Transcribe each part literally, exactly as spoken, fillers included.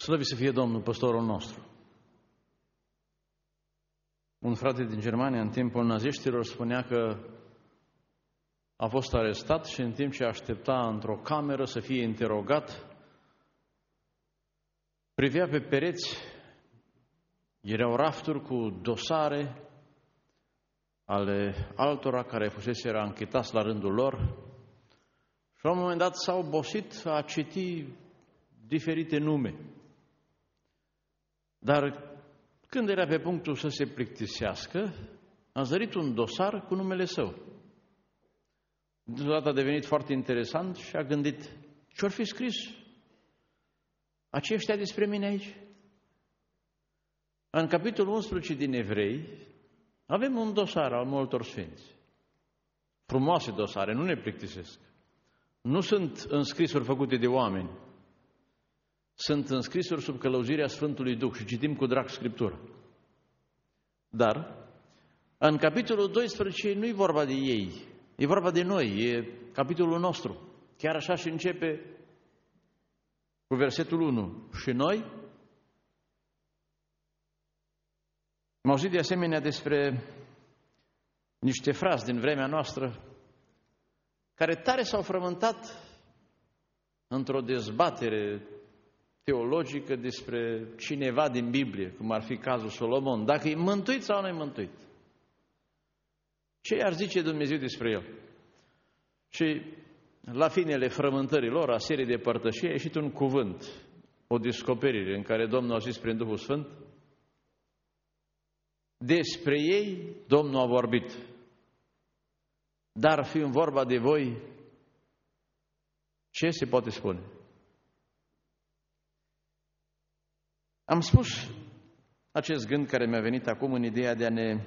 Slăvit să fie Domnul, păstorul nostru. Un frate din Germania, în timpul naziștilor, spunea că a fost arestat și în timp ce aștepta într-o cameră să fie interogat, privea pe pereți, erau rafturi cu dosare ale altora care fuseseră anchetați la rândul lor și la un moment dat s-a obosit a citi diferite nume. Dar când era pe punctul să se plictisească, a zărit un dosar cu numele său. Deodată a devenit foarte interesant și a gândit, ce-or fi scris aceștia despre mine aici? În capitolul unsprezece din Evrei avem un dosar al multor sfinți. Frumoase dosare, nu ne plictisesc. Nu sunt înscrisuri făcute de oameni. Sunt înscrisuri sub călăuzirea Sfântului Duh și citim cu drag Scriptura. Dar, în capitolul doisprezece nu e vorba de ei, e vorba de noi, e capitolul nostru. Chiar așa și începe cu versetul unu. Și noi am auzit de asemenea despre niște frați din vremea noastră care tare s-au frământat într-o dezbatere teologică despre cineva din Biblie, cum ar fi cazul Solomon, dacă e mântuit sau nu e mântuit. Ce ar zice Dumnezeu despre el? Și la finele frământării lor, a serii de părtășie, a ieșit un cuvânt, o descoperire în care Domnul a zis prin Duhul Sfânt, despre ei Domnul a vorbit, dar fiind vorba de voi, ce se poate spune? Am spus acest gând care mi-a venit acum în ideea de a ne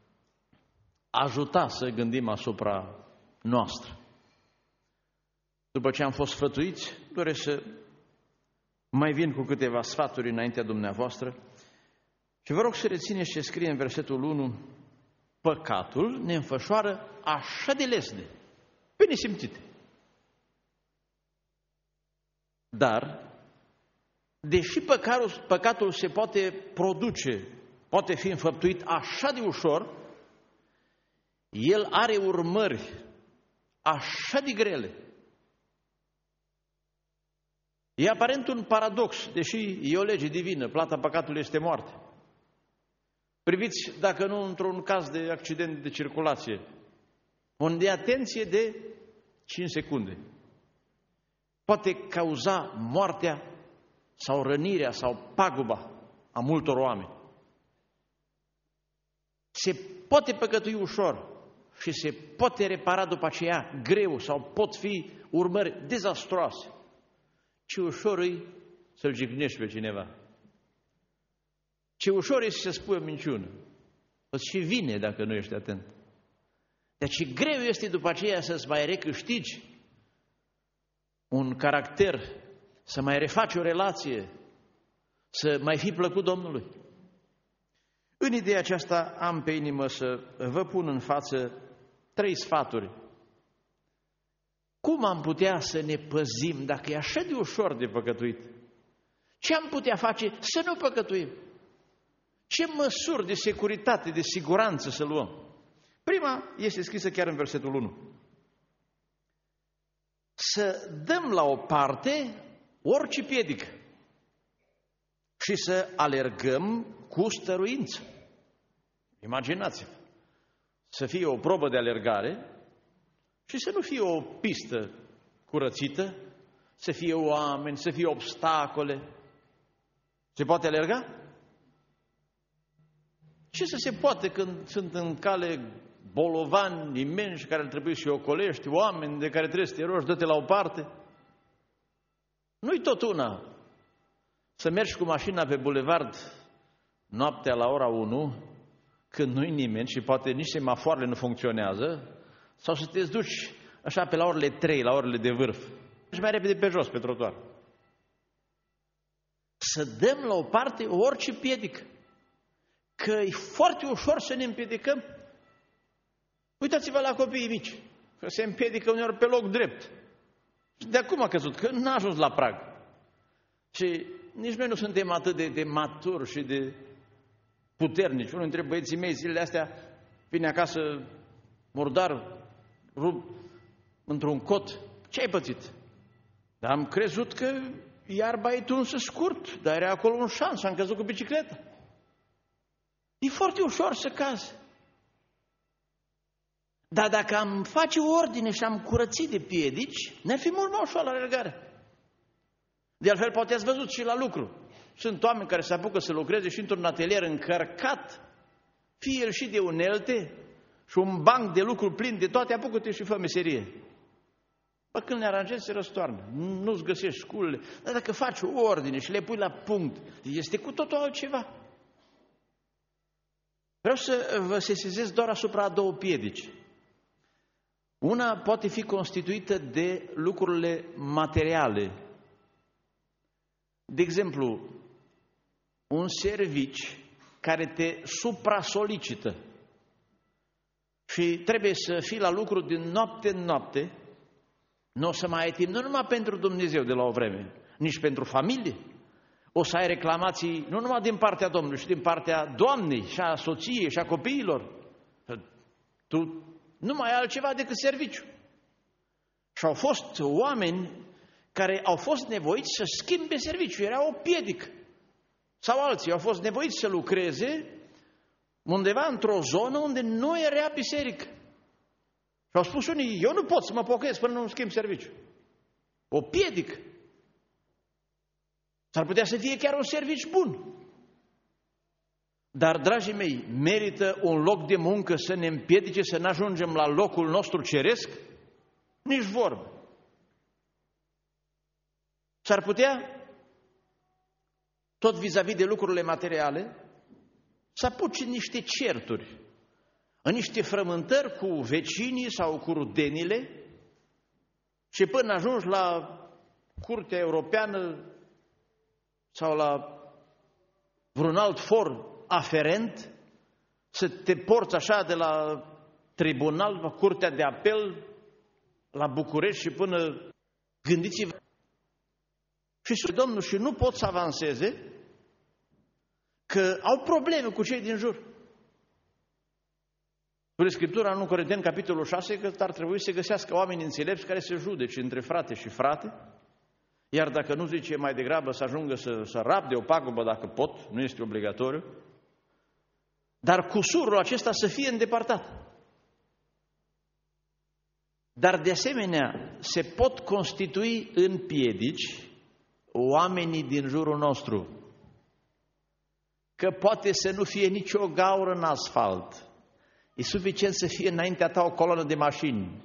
ajuta să gândim asupra noastră. După ce am fost sfătuiți, doresc să mai vin cu câteva sfaturi înaintea dumneavoastră și vă rog să rețineți ce scrie în versetul unu. Păcatul ne înfășoară așa de lesne, pe nesimțite. Dar, deși păcatul, păcatul se poate produce, poate fi înfăptuit așa de ușor, el are urmări așa de grele. E aparent un paradox, deși e o lege divină, plata păcatului este moarte. Priviți, dacă nu într-un caz de accident de circulație, unde atenție de cinci secunde poate cauza moartea sau rănirea sau paguba a multor oameni. Se poate păcătui ușor și se poate repara după aceea greu sau pot fi urmări dezastroase. Ce ușor e să-l jignești pe cineva. Ce ușor e să se spui o minciună. Îți și vine dacă nu ești atent. Dar ce greu este după aceea să-ți mai recâștigi un caracter, să mai refaci o relație, să mai fi plăcut Domnului. În ideea aceasta am pe inimă să vă pun în față trei sfaturi. Cum am putea să ne păzim dacă e așa de ușor de păcătuit? Ce am putea face să nu păcătuim? Ce măsuri de securitate, de siguranță să luăm? Prima este scrisă chiar în versetul unu. Să dăm la o parte orice piedică și să alergăm cu stăruință. Imaginați-vă, să fie o probă de alergare și să nu fie o pistă curățită, să fie oameni, să fie obstacole. Se poate alerga? Ce să se poate când sunt în cale bolovani imensi care ar trebui să-i ocolești, oameni de care trebuie să te rogi, dă-te la o parte? Nu-i tot una să mergi cu mașina pe bulevard noaptea la ora unu, când nu-i nimeni și poate nici semafoarele nu funcționează, sau să te duci așa pe la orele trei, la orele de vârf, și mai repede pe jos, pe trotuar. Să dăm la o parte orice piedică, că e foarte ușor să ne împiedicăm. Uitați-vă la copiii mici, că se împiedică uneori pe loc drept. De acum a căzut, că n-a ajuns la prag. Și nici noi nu suntem atât de, de maturi și de puternici. Unul dintre băieții mei zilele astea vine acasă murdar, rup într-un cot. Ce ai pățit? Dar am crezut că iarba e tunsă scurt, dar era acolo un șans și am căzut cu bicicleta. E foarte ușor să cazi. Dar dacă am face ordine și am curățit de piedici, ne-ar fi mult mai ușor la alergare. De altfel, poate ați văzut și la lucru. Sunt oameni care se apucă să lucreze și într-un atelier încărcat, fie el și de unelte, și un banc de lucru plin de toate, apucă-te și fă meserie. Bă, când le aranjezi, se răstoarnă. Nu-ți găsești sculele. Dar dacă faci ordine și le pui la punct, este cu totul altceva. Vreau să vă sesizez doar asupra a două piedici. Una poate fi constituită de lucrurile materiale. De exemplu, un servici care te supra-solicită și trebuie să fii la lucru din noapte în noapte, nu o să mai ai timp, nu numai pentru Dumnezeu de la o vreme, nici pentru familie. O să ai reclamații nu numai din partea Domnului, ci din partea Doamnei și a soției și a copiilor. Tu nu mai ai altceva decât serviciu. Și au fost oameni care au fost nevoiți să schimbe serviciu, era o piedică. Sau alții au fost nevoiți să lucreze undeva într-o zonă unde nu era biserică. Și au spus unii, eu nu pot să mă pocăiesc până nu schimb serviciu. O piedică. S-ar putea să fie chiar un serviciu bun. Dar, dragii mei, merită un loc de muncă să ne împiedice să ne ajungem la locul nostru ceresc? Nici vorbă. S-ar putea, tot vis-a-vis de lucrurile materiale, să apuci în niște certuri, în niște frământări cu vecinii sau cu rudenile și până ajungi la Curtea Europeană sau la vreun alt for aferent, să te porți așa de la tribunal, la Curtea de Apel, la București și până gândiți-vă. Și Domnul și nu pot să avanseze că au probleme cu cei din jur. Spune Scriptura în unu Corinteni, capitolul șase, că ar trebui să găsească oameni înțelepți care să judece între frate și frate, iar dacă nu zice mai degrabă să ajungă să, să rabde o pagubă dacă pot, nu este obligatoriu, dar cusurul acesta să fie îndepărtat. Dar de asemenea se pot constitui în piedici oamenii din jurul nostru. Că poate să nu fie nicio gaură în asfalt. E suficient să fie înaintea ta o coloană de mașini.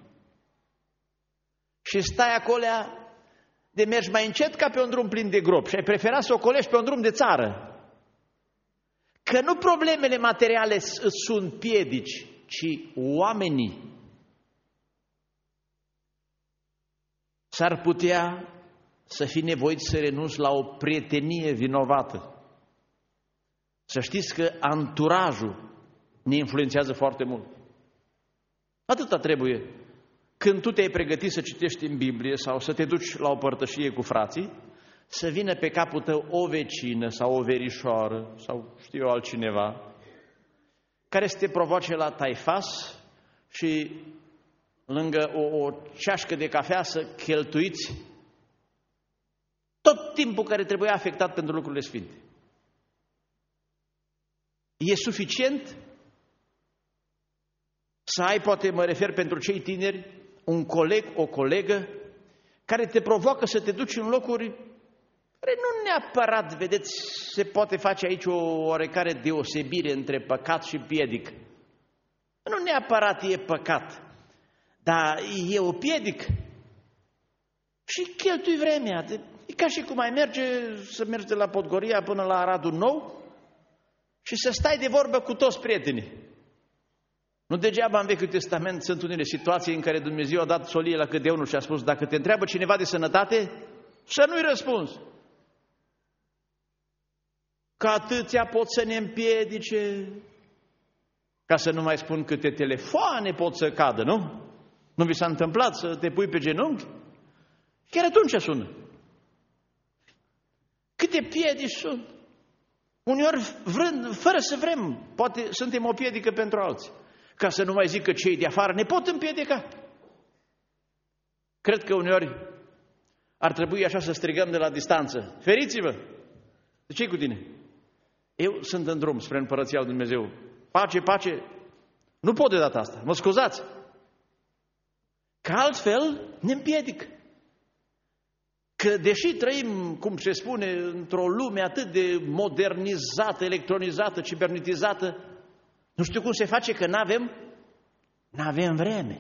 Și stai acolo de mergi mai încet ca pe un drum plin de gropi și ai preferat să o colești pe un drum de țară. Că nu problemele materiale sunt piedici, ci oamenii. S-ar putea să fii nevoit să renunți la o prietenie vinovată. Să știți că anturajul ne influențează foarte mult. Atâta trebuie. Când tu te-ai pregătit să citești în Biblie sau să te duci la o părtășie cu frații, să vină pe capul tău o vecină sau o verișoară sau știu eu altcineva, care să te provoace la taifas și lângă o, o ceașcă de cafea să cheltuiți tot timpul care trebuia afectat pentru lucrurile sfinte. E suficient să ai, poate mă refer pentru cei tineri, un coleg, o colegă, care te provoacă să te duci în locuri care nu neapărat, vedeți, se poate face aici o oarecare deosebire între păcat și piedic. Nu neapărat e păcat, dar e o piedic. Și cheltui vremea. E ca și cum ai merge, să mergi de la Podgoria până la Aradul Nou și să stai de vorbă cu toți prietenii. Nu degeaba în Vechiul Testament sunt unele situații în care Dumnezeu a dat solie la cât de unul și a spus, dacă te întreabă cineva de sănătate, să nu-i răspunzi. Că atâția pot să ne împiedice, ca să nu mai spun câte telefoane pot să cadă, nu? Nu vi s-a întâmplat să te pui pe genunchi? Chiar atunci sună. Câte piedici sunt? Uneori, vrând, fără să vrem, poate suntem o piedică pentru alții. Ca să nu mai zic că cei de afară ne pot împiedica. Cred că uneori ar trebui așa să strigăm de la distanță. Feriți-vă! De ce-i cu tine? Eu sunt în drum spre Împărăția lui Dumnezeu. Pace, pace! Nu pot de data asta, mă scuzați! Că altfel ne împiedic. Că deși trăim, cum se spune, într-o lume atât de modernizată, electronizată, cibernetizată, nu știu cum se face că n-avem, n-avem vreme.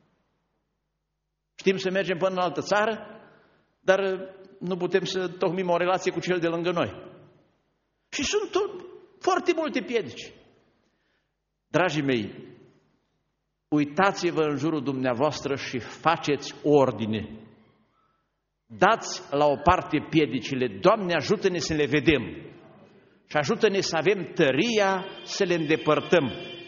Știm să mergem până în altă țară, dar nu putem să tocmim o relație cu cel de lângă noi. Și sunt tot, foarte multe piedici. Dragii mei, uitați-vă în jurul dumneavoastră și faceți ordine. Dați la o parte piedicile. Doamne, ajută-ne să le vedem și ajută-ne să avem tăria să le îndepărtăm.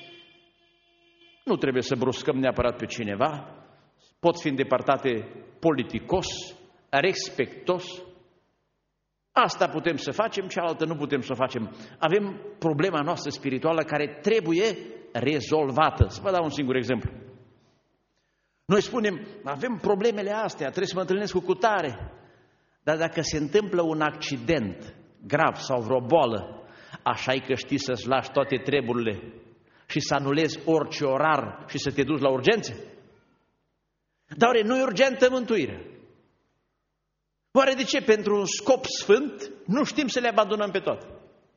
Nu trebuie să bruscăm neapărat pe cineva, pot fi îndepărtate politicos, respectos. Asta putem să facem, cealaltă nu putem să o facem. Avem problema noastră spirituală care trebuie rezolvată. Să vă dau un singur exemplu. Noi spunem, avem problemele astea, trebuie să mă întâlnesc cu cutare. Dar dacă se întâmplă un accident grav sau vreo boală, așa-i că știi să-ți lași toate treburile și să anulezi orice orar și să te duci la urgențe? Dar oare nu e urgentă mântuirea? Oare de ce pentru un scop sfânt nu știm să le abandonăm pe toate?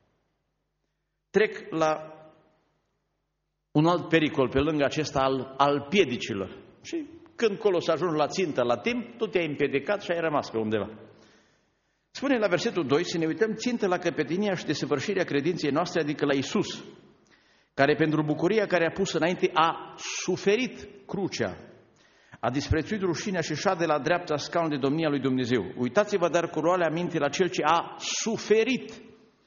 Trec la un alt pericol pe lângă acesta al, al piedicilor. Și când colo să ajungi la țintă la timp, tu te-ai împiedicat și ai rămas pe undeva. Spune la versetul doi să ne uităm țintă la căpetenia și desăvârșirea credinței noastre, adică la Iisus, care pentru bucuria care a pus înainte a suferit crucea, a disprețuit rușinea și șade la dreapta scaunului de domnia lui Dumnezeu. Uitați-vă dar cu roale aminte la Cel ce a suferit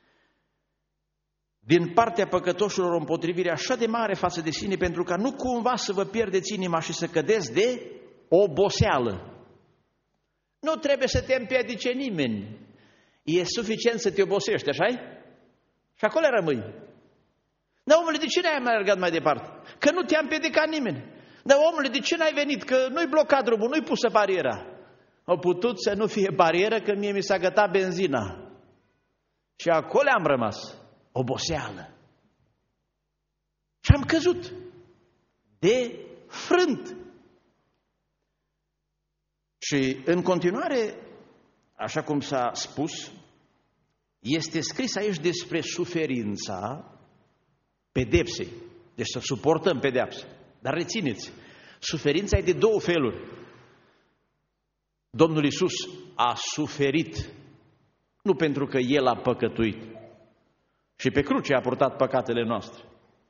din partea păcătoșilor o împotrivire așa de mare față de sine, pentru ca nu cumva să vă pierdeți inima și să cădeți de oboseală. Nu trebuie să te împiedice nimeni. E suficient să te obosești, așa-i? Și acolo rămâi. Dar omule, de ce n-ai mai alergat mai departe? Că nu te-a împiedicat nimeni. Dar omule, de ce n-ai venit? Că nu-i blocat drumul, nu-i pusă bariera. Au putut să nu fie barieră, că mie mi s-a gătat benzina. Și acolo am rămas. Oboseală. Și am căzut de frânt. Și în continuare, așa cum s-a spus, este scris aici despre suferința pedepsei. Deci să suportăm pedepsa. Dar rețineți, suferința e de două feluri. Domnul Iisus a suferit, nu pentru că El a păcătuit, și pe cruce a purtat păcatele noastre.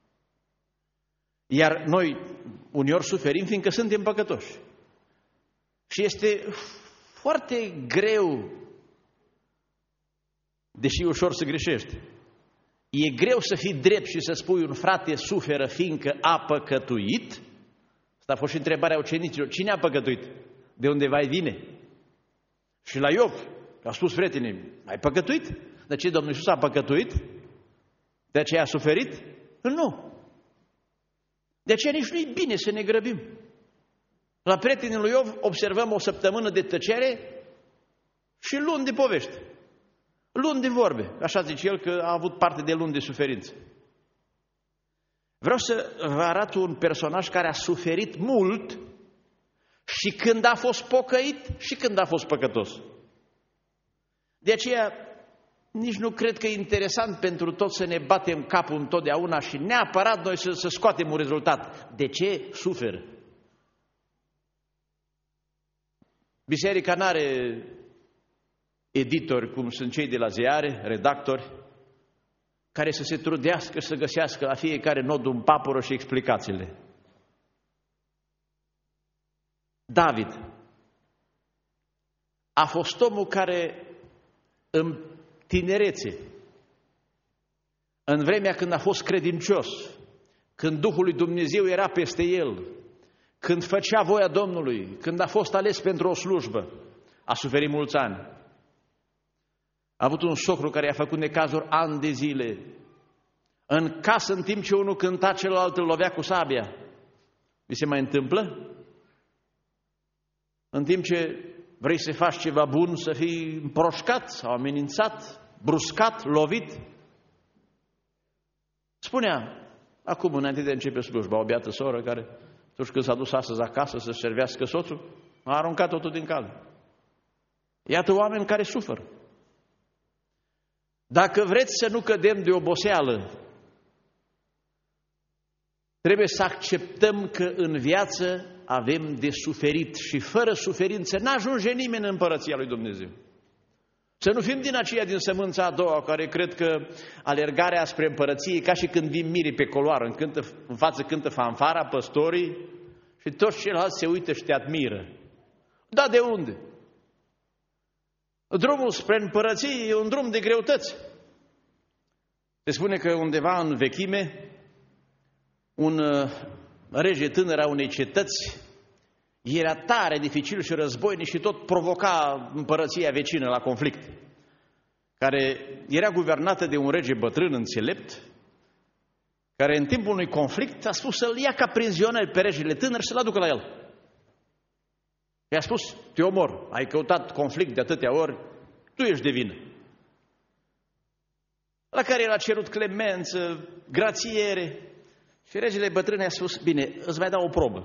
Iar noi uneori suferim fiindcă suntem păcătoși. Și este foarte greu, deși ușor să greșești, e greu să fii drept și să spui un frate suferă fiindcă a păcătuit. Asta a fost și întrebarea ucenicilor. Cine a păcătuit? De undeva vine? Și la Iov, a spus prietenii, ai păcătuit? De ce Domnul Iisus a păcătuit? De aceea a suferit? Nu. De aceea nici nu-i bine să ne grăbim. La prietenii lui Iov observăm o săptămână de tăcere și luni de povești. Luni de vorbe. Așa zice el că a avut parte de luni de suferință. Vreau să vă arăt un personaj care a suferit mult și când a fost pocăit și când a fost păcătos. De aceea nici nu cred că e interesant pentru toți să ne batem capul întotdeauna și neapărat noi să, să scoatem un rezultat. De ce suferă? Biserica n-are editori, cum sunt cei de la ziare, redactori, care să se trudească să găsească la fiecare nod un papură și explicațiile. David a fost omul care în tinerețe, în vremea când a fost credincios, când Duhul lui Dumnezeu era peste el, când făcea voia Domnului, când a fost ales pentru o slujbă, a suferit mulți ani. A avut un socru care i-a făcut necazuri ani de zile. În casă, în timp ce unul cânta, celălalt îl lovea cu sabia. Vi se mai întâmplă? În timp ce vrei să faci ceva bun, să fii împroșcat sau amenințat, bruscat, lovit. Spunea, acum, înainte de a începe slujba, o beată soră care, atunci când s-a dus astăzi acasă să servească soțul, a aruncat totul din cale. Iată oameni care suferă. Dacă vreți să nu cădem de oboseală, trebuie să acceptăm că în viață avem de suferit și fără suferință n-ajunge nimeni în împărăția lui Dumnezeu. Să nu fim din aceia din sămânța a doua care cred că alergarea spre împărăție e ca și când vin mirii pe coloară, în, cântă, în față cântă fanfara, păstorii și toți ceilalți se uită și te admiră. Da, de unde? Drumul spre împărăție e un drum de greutăți. Se spune că undeva în vechime un rege tânăr a unei cetăți era tare dificil și războinic și tot provoca împărăția vecină la conflict, care era guvernată de un rege bătrân înțelept, care în timpul unui conflict a spus să-l ia ca prizonier pe regele tânăr și să-l aducă la el. I-a spus, te omor, ai căutat conflict de atâtea ori, tu ești de vină. La care el a cerut clemență, grațiere. Și regele bătrân a spus, bine, îți mai dau o probă.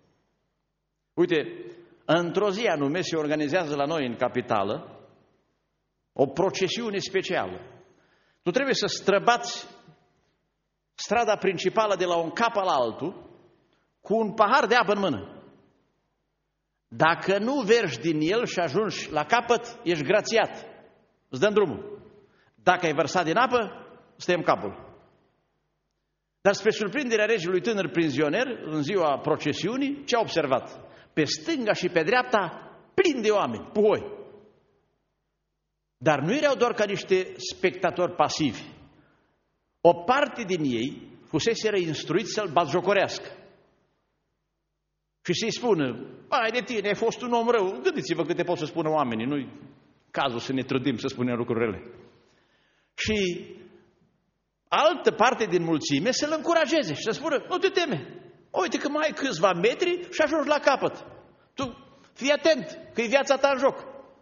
Uite, într-o zi anume se organizează la noi în capitală o procesiune specială. Tu trebuie să străbați strada principală de la un cap al altul cu un pahar de apă în mână. Dacă nu vergi din el și ajungi la capăt, ești grațiat. Îți dăm drumul. Dacă ai vărsat din apă, îți tăiem capul. Dar spre surprinderea regelui tânăr prizonier, în ziua procesiunii, ce a observat? Pe stânga și pe dreapta, plin de oameni, puhoi. Dar nu erau doar ca niște spectatori pasivi. O parte din ei fuseseră instruiți să-l batjocorească. Și să-i spună, hai de tine, ai fost un om rău, gândiți-vă câte pot să spună oamenii, nu-i cazul să ne trădim să spunem lucrurile. Și altă parte din mulțime să-l încurajeze și să spună, nu te teme, uite că mai ai câțiva metri și ajungi la capăt. Tu fii atent, că e viața ta în joc.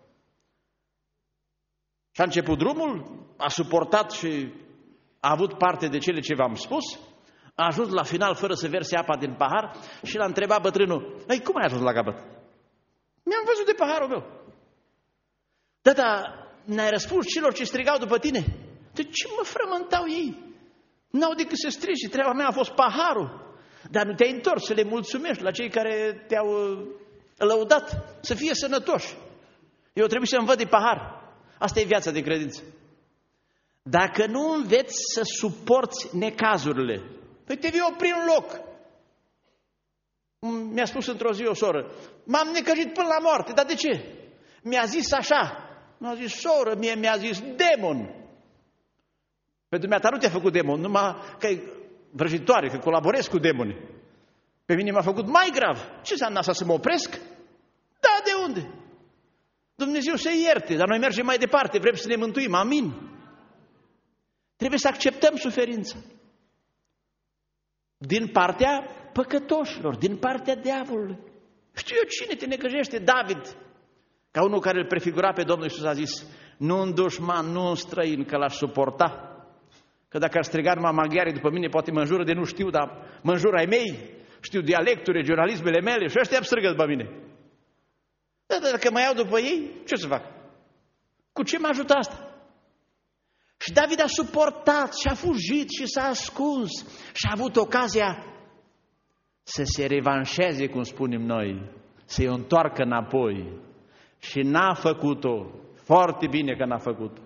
Și a început drumul, a suportat și a avut parte de cele ce v-am spus, a ajuns la final fără să verse apa din pahar și l-a întrebat bătrânul, ei, cum ai ajuns la capăt? Mi-am văzut de paharul meu. Da, dar n-ai răspuns celor ce strigau după tine? De ce mă frământau ei? N-au decât să strigi, treaba mea a fost paharul. Dar nu te-ai întors să le mulțumești la cei care te-au lăudat, să fie sănătoși. Eu trebuie să învăț de pahar. Asta e viața de credință. Dacă nu înveți să suporți necazurile, păi te vei opri în loc. Mi-a spus într-o zi o soră, m-am necăjit până la moarte, dar de ce? Mi-a zis așa. Mi-a zis, soră, mie mi-a zis demon. Pe dumneata nu te-a făcut demon, numai că e vrăjitoare, că colaborezi cu demonii. Pe mine m-a făcut mai grav. Ce înseamnă asta, să mă opresc? Da, de unde? Dumnezeu să ierte, dar noi mergem mai departe, vrem să ne mântuim, amin. Trebuie să acceptăm suferința. Din partea păcătoșilor, din partea diavolului. Știu eu cine te necăjește, David. Ca unul care îl prefigura pe Domnul Iisus a zis, nu un dușman, nu un străin, că l-aș suporta. Că dacă ar striga numai maghiarii după mine, poate mă înjură de nu știu, dar mă înjură ai mei, știu dialectul, regionalismele mele și ăștia îmi strigă după mine. Dar dacă mă iau după ei, ce să fac? Cu ce mă ajută asta? Și David a suportat și a fugit și s-a ascuns și a avut ocazia să se revanșeze, cum spunem noi, să-i întoarcă înapoi. Și n-a făcut-o. Foarte bine că n-a făcut-o.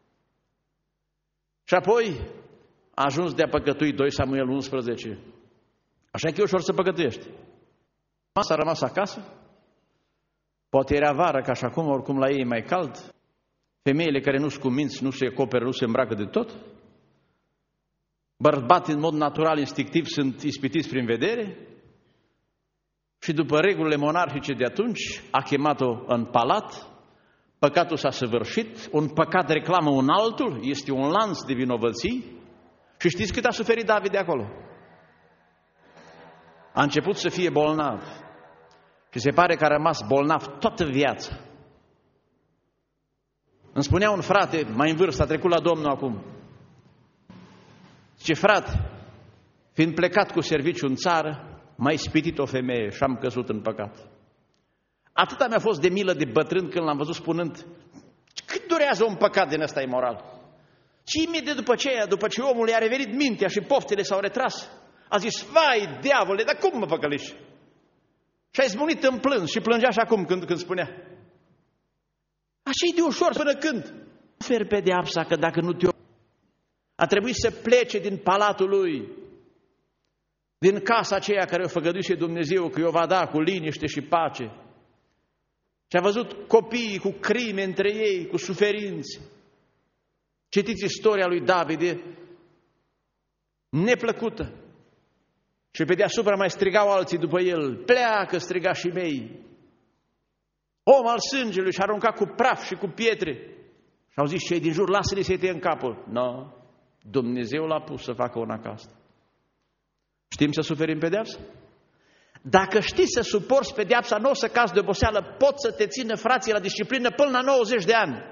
Și apoi a ajuns de a păcătui, doi Samuel unsprezece. Așa că e ușor să păcătuiești. S-a rămas acasă. Poate era vară, ca și acum, oricum la ei e mai cald. Femeile care nu-s cu minți, nu se acoperă, nu se îmbracă de tot. Bărbații, în mod natural, instinctiv, sunt ispitiți prin vedere. Și după regulile monarhice de atunci, a chemat-o în palat, păcatul s-a săvârșit, un păcat reclamă un altul, este un lanț de vinovății. Și știți cât a suferit David de acolo? A început să fie bolnav și se pare că a rămas bolnav toată viața. Îmi spunea un frate mai în vârstă, a trecut la Domnul acum. Zice, frate, fiind plecat cu serviciu în țară, m-a ispitit o femeie și am căzut în păcat. Atâta mi-a fost de milă de bătrân când l-am văzut spunând, cât durează un păcat din ăsta imoral? Și imediat după aceea, după ce omul i-a revenit mintea și poftele s-au retras, a zis, vai, diavole, dar cum mă păcălești? Și a izbunit în plâns și plângea și acum când, când spunea. Așa-i de ușor până când? Oferi pedeapsa că dacă nu te... A trebuit să plece din palatul lui, din casa aceea care o făgăduise Dumnezeu, că o va da cu liniște și pace. Și a văzut copiii cu crime între ei, cu suferințe. Citiți istoria lui David, e neplăcută. Și pe deasupra mai strigau alții după el, pleacă, striga și mei. Om al sângelui și arunca cu praf și cu pietre. Și au zis cei din jur, lasă-le să-i tăie în capul. Nu, no, Dumnezeu l-a pus să facă una ca asta. Știm să suferim pedeapsa? Dacă știi să suporți pedeapsa, nu o să cazi de oboseală, pot să te țină frații la disciplină până la nouăzeci de ani.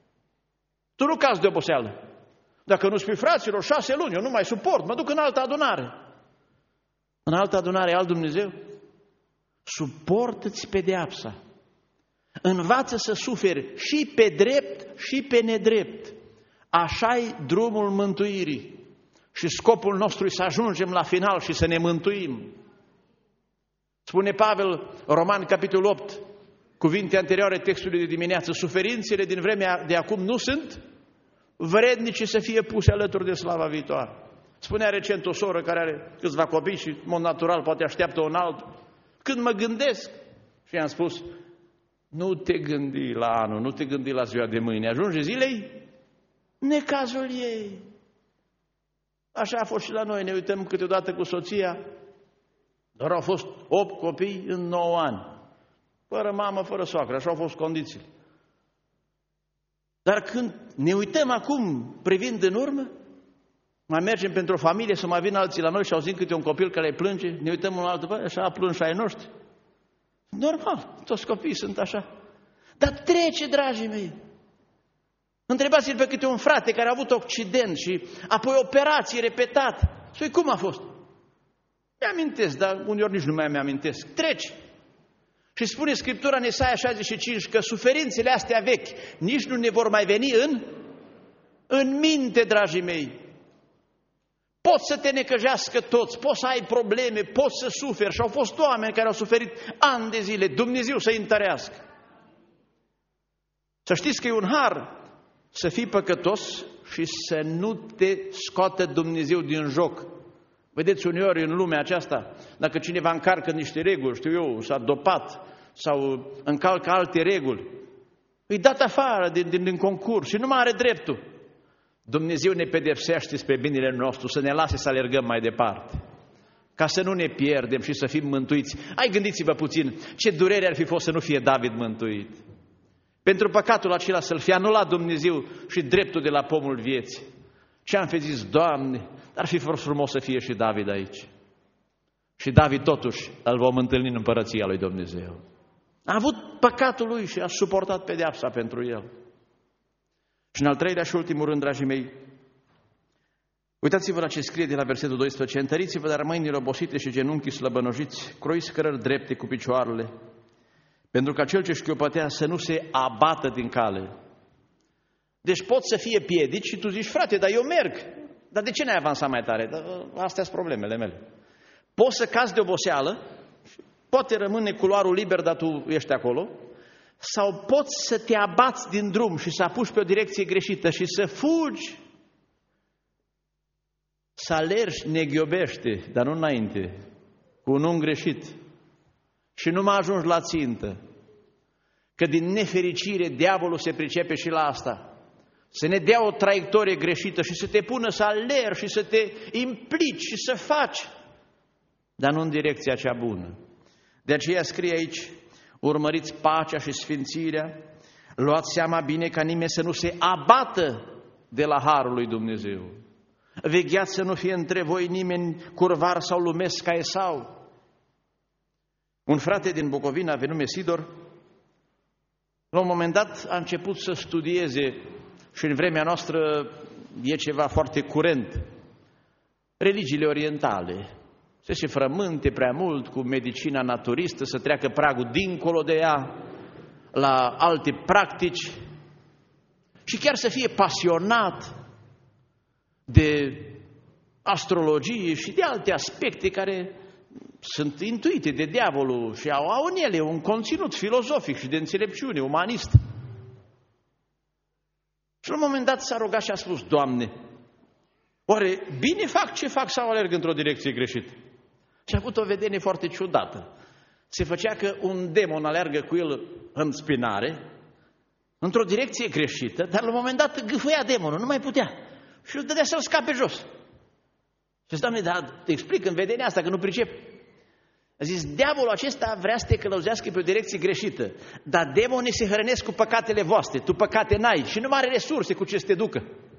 Tu nu cazi de oboseală. Dacă nu spui fraților, șase luni, eu nu mai suport, mă duc în altă adunare. În altă adunare e alt Dumnezeu? Suportă-ți pedeapsa. Învață să suferi și pe drept și pe nedrept. Așa-i drumul mântuirii. Și scopul nostru e să ajungem la final și să ne mântuim. Spune Pavel, Romani, capitolul opt, cuvinte anterioare textului de dimineață, suferințele din vremea de acum nu sunt vrednice să fie puse alături de slava viitoare. Spunea recent o soră care are câțiva copii și, în mod natural, poate așteaptă un altul. Când mă gândesc, și i-am spus, nu te gândi la anul, nu te gândi la ziua de mâine, ajunge zilei, necazul ei. Așa a fost și la noi, ne uităm câteodată cu soția, doar au fost opt copii în nouă ani, fără mamă, fără soacră, așa au fost condițiile. Dar când ne uităm acum, privind în urmă, mai mergem pentru o familie să mai vină alții la noi și auzim câte un copil care plânge, ne uităm unul altul, băi, așa a plâns și ai noștri. Normal, toți copiii sunt așa. Dar trece, dragii mei. Întrebați-l pe câte un frate care a avut accident și apoi operație repetată. Spui, cum a fost? Mi-amintesc, dar uneori nici nu mai mi-amintesc. Treci. Și spune Scriptura în Isaia șaizeci și cinci că suferințele astea vechi nici nu ne vor mai veni în, în minte, dragii mei. Poți să te necăjească toți, poți să ai probleme, poți să suferi. Și au fost oameni care au suferit ani de zile. Dumnezeu să-i întărească. Să știți că e un har să fii păcătos și să nu te scoată Dumnezeu din joc. Vedeți, uneori în lumea aceasta, dacă cineva încarcă niște reguli, știu eu, s-a dopat sau încalcă alte reguli, îi dat afară din, din, din concurs și nu mai are dreptul. Dumnezeu ne pedepsește spre binele nostru, să ne lase să alergăm mai departe, ca să nu ne pierdem și să fim mântuiți. Hai, gândiți-vă puțin, ce durere ar fi fost să nu fie David mântuit. Pentru păcatul acela să-l fie anulat Dumnezeu și dreptul de la pomul vieții. Și am fi zis, Doamne, ar fi fost frumos să fie și David aici. Și David totuși îl vom întâlni în împărăția lui Dumnezeu. A avut păcatul lui și a suportat pedeapsa pentru el. Și în al treilea și ultimul rând, dragii mei, uitați-vă la ce scrie de la versetul doisprezece. Întăriți-vă, dar mâinile obosite și genunchii slăbănojiți, croiți cărări drepte cu picioarele, pentru ca cel ce șchiopătea să nu se abată din cale. Deci pot să fie piedici și tu zici, frate, dar eu merg. Dar de ce n-ai avansat mai tare? Astea sunt problemele mele. Poți să cazi de oboseală, poate rămâne culoarul liber, dar tu ești acolo, sau poți să te abați din drum și să apuci pe o direcție greșită și să fugi, să alergi neghiobește, dar nu înainte, cu un unghi greșit și nu mai ajungi la țintă. Că din nefericire diavolul se pricepe și la asta. Să ne dea o traiectorie greșită și să te pună să alergi și să te implici și să faci, dar nu în direcția cea bună. De aceea scrie aici, urmăriți pacea și sfințirea, Luați seama bine ca nimeni să nu se abată de la harul lui Dumnezeu. Vegheați să nu fie între voi nimeni curvar sau lumesc ca Esau. Un frate din Bucovina, pe nume Sidor, la un moment dat a început să studieze, și în vremea noastră e ceva foarte curent, religiile orientale. Să se frământe prea mult cu medicina naturistă, să treacă pragul dincolo de ea, la alte practici și chiar să fie pasionat de astrologie și de alte aspecte care sunt intuite de diavolul și au, au în ele un conținut filozofic și de înțelepciune umanistă. Și la un moment dat s-a rugat și a spus: Doamne, oare bine fac ce fac sau alerg într-o direcție greșită? Și a avut o vedenie foarte ciudată. Se făcea că un demon alergă cu el în spinare, într-o direcție greșită, dar la un moment dat gâfâia demonul, nu mai putea. Și îl dădea să-l scape jos. Și zice: Doamne, dar te explic în vedenia asta, că nu pricep. A zis: diavolul acesta vrea să te călăuzească pe o direcție greșită, dar demonii se hrănesc cu păcatele voastre, tu păcate n-ai și nu mai are resurse cu ce să te ducă.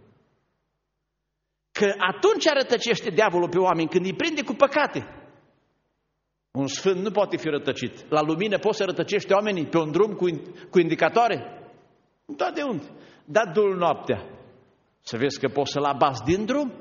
Că atunci rătăcește diavolul pe oameni, când îi prinde cu păcate. Un sfânt nu poate fi rătăcit. La lumină poți să rătăcești oamenii pe un drum cu, cu indicatoare? Nu da de unde. Da du-l noaptea. Să vezi că poți să-l abați din drum.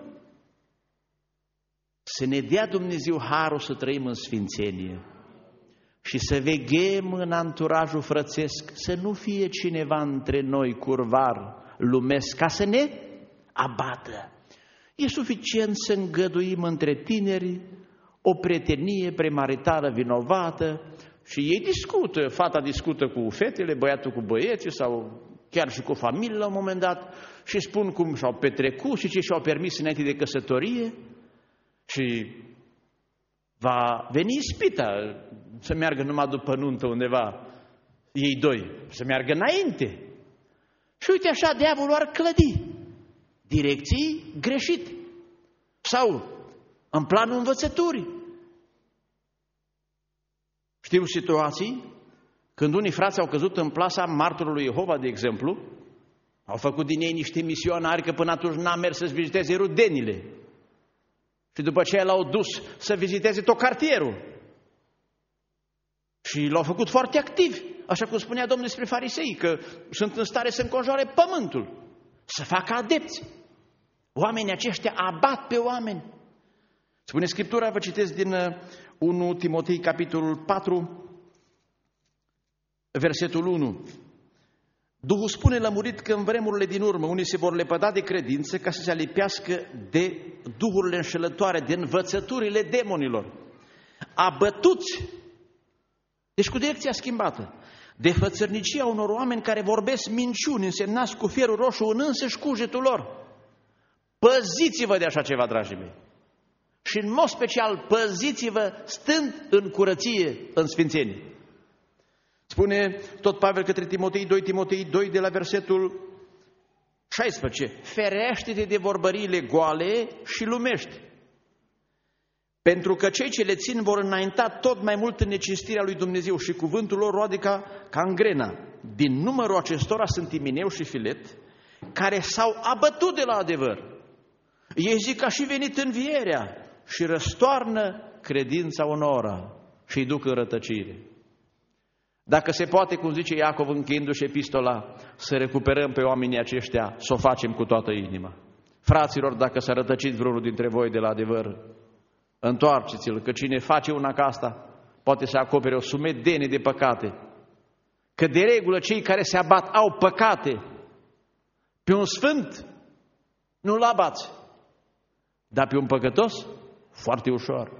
Să ne dea Dumnezeu harul să trăim în sfințenie și să veghem în anturajul frățesc, să nu fie cineva între noi curvar, lumesc, ca să ne abată. E suficient să îngăduim între tineri o prietenie premaritală vinovată și ei discută, fata discută cu fetele, băiatul cu băieții sau chiar și cu familie la un moment dat și spun cum și-au petrecut și ce și-au permis înainte de căsătorie și va veni ispita să meargă numai după nuntă undeva ei doi, să meargă înainte. Și uite așa diavolul ar clădi direcții greșite sau în planul învățăturii. Știu situații când unii frați au căzut în plasa martorului Jehova, de exemplu, au făcut din ei niște misionari, că până atunci n-a mers să-și viziteze rudenile. Și după aceea l-au dus să viziteze tot cartierul. Și l-au făcut foarte activi, așa cum spunea Domnul despre farisei, că sunt în stare să înconjoare pământul, să facă adepți. Oamenii aceștia abat pe oameni. Spune Scriptura, vă citesc din întâi Timotei, capitolul patru, versetul unu. Duhul spune lămurit că în vremurile din urmă unii se vor lepăda de credință ca să se alipească de duhurile înșelătoare, de învățăturile demonilor. Abătuți, deci cu direcția schimbată, de fățărnicia unor oameni care vorbesc minciuni însemnați cu fierul roșu în însăși cugetul lor. Păziți-vă de așa ceva, dragii mei. Și în mod special, păziți-vă stând în curăție, în sfințenie. Spune tot Pavel către Timotei, doi Timotei doi, de la versetul șaisprezece. Ferește-te de vorbăriile goale și lumești, pentru că cei ce le țin vor înainta tot mai mult în necinstirea lui Dumnezeu și cuvântul lor roade ca gangrena. Din numărul acestora sunt Imineu și Filet, care s-au abătut de la adevăr. Ei zic că a și venit învierea și răstoarnă credința unora și îi duc în rătăcire. Dacă se poate, cum zice Iacov încheiindu-și epistola, să recuperăm pe oamenii aceștia, să o facem cu toată inima. Fraților, dacă s-a rătăcit vreunul dintre voi de la adevăr, întoarceți-l, că cine face una ca asta poate să acopere o sumedenie de păcate. Că de regulă cei care se abat au păcate. Pe un sfânt nu-l abați, dar pe un păcătos foarte ușor.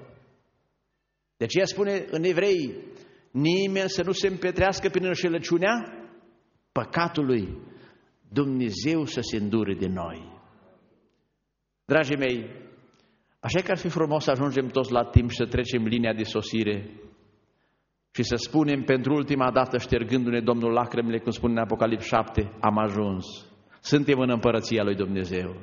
De aceea spune în Evrei, nimeni să nu se împetrească prin înșelăciunea păcatului, Dumnezeu să se îndure de noi. Dragii mei, așa că ar fi frumos să ajungem toți la timp și să trecem linia de sosire și să spunem pentru ultima dată, ștergându-ne Domnul lacrimile, cum spune în Apocalips șapte, am ajuns. Suntem în împărăția lui Dumnezeu.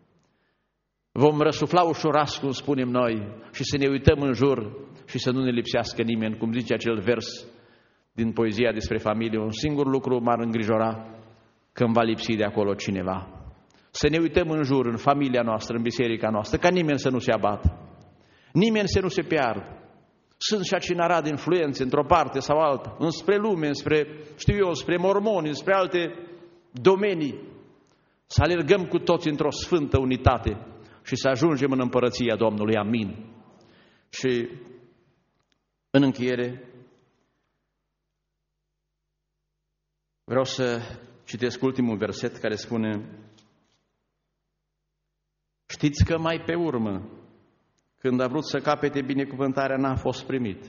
Vom răsufla ușuras, cum spunem noi, și să ne uităm în jur și să nu ne lipsească nimeni, cum zice acel vers, din poezia despre familie, un singur lucru m-ar îngrijora, că îmi va lipsi de acolo cineva. Să ne uităm în jur, în familia noastră, în biserica noastră, ca nimeni să nu se abată, nimeni să nu se piardă. Sunt și acinarad influențe într-o parte sau alta, înspre lume, înspre, știu eu, spre mormoni, înspre alte domenii. Să alergăm cu toți într-o sfântă unitate și să ajungem în împărăția Domnului. Amin. Și în încheiere vreau să citesc ultimul verset care spune: știți că mai pe urmă, când a vrut să capete binecuvântarea, n-a fost primit.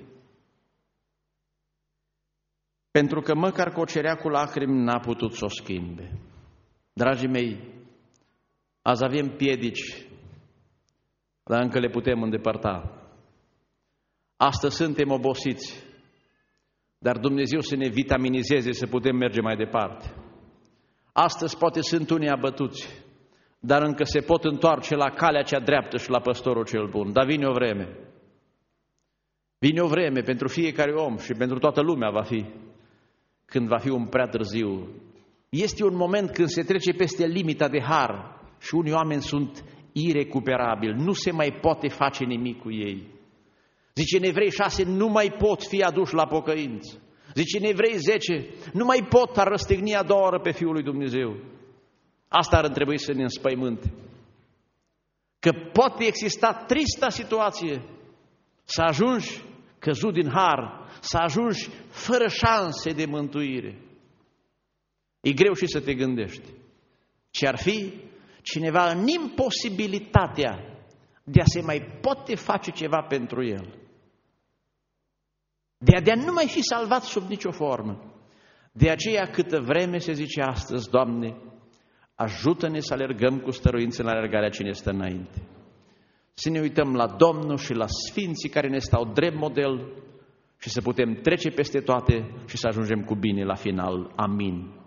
Pentru că măcar cu o cerea cu lacrimi n-a putut să o schimbe. Dragii mei, azi avem piedici, dar încă le putem îndepărta. Astăzi suntem obosiți, dar Dumnezeu să ne vitaminizeze să putem merge mai departe. Astăzi poate sunt unii abătuți, dar încă se pot întoarce la calea cea dreaptă și la păstorul cel bun. Dar vine o vreme. Vine o vreme pentru fiecare om și pentru toată lumea va fi, când va fi un prea târziu. Este un moment când se trece peste limita de har și unii oameni sunt irecuperabili. Nu se mai poate face nimic cu ei. Zice în Evrei șase, nu mai pot fi aduși la pocăință. Zice în Evrei zece, nu mai pot ar răstigni a doua oară pe Fiul lui Dumnezeu. Asta ar trebui să ne înspăimânte. Că poate exista trista situație să ajungi căzut din har, să ajungi fără șanse de mântuire. E greu și să te gândești. Ce ar fi cineva în imposibilitatea de a se mai poate face ceva pentru el. De a, de a nu mai fi salvat sub nicio formă. De aceea câtă vreme se zice astăzi, Doamne, ajută-ne să alergăm cu stăruință în alergarea ce ne stă înainte. Să ne uităm la Domnul și la Sfinții care ne stau drept model și să putem trece peste toate și să ajungem cu bine la final. Amin.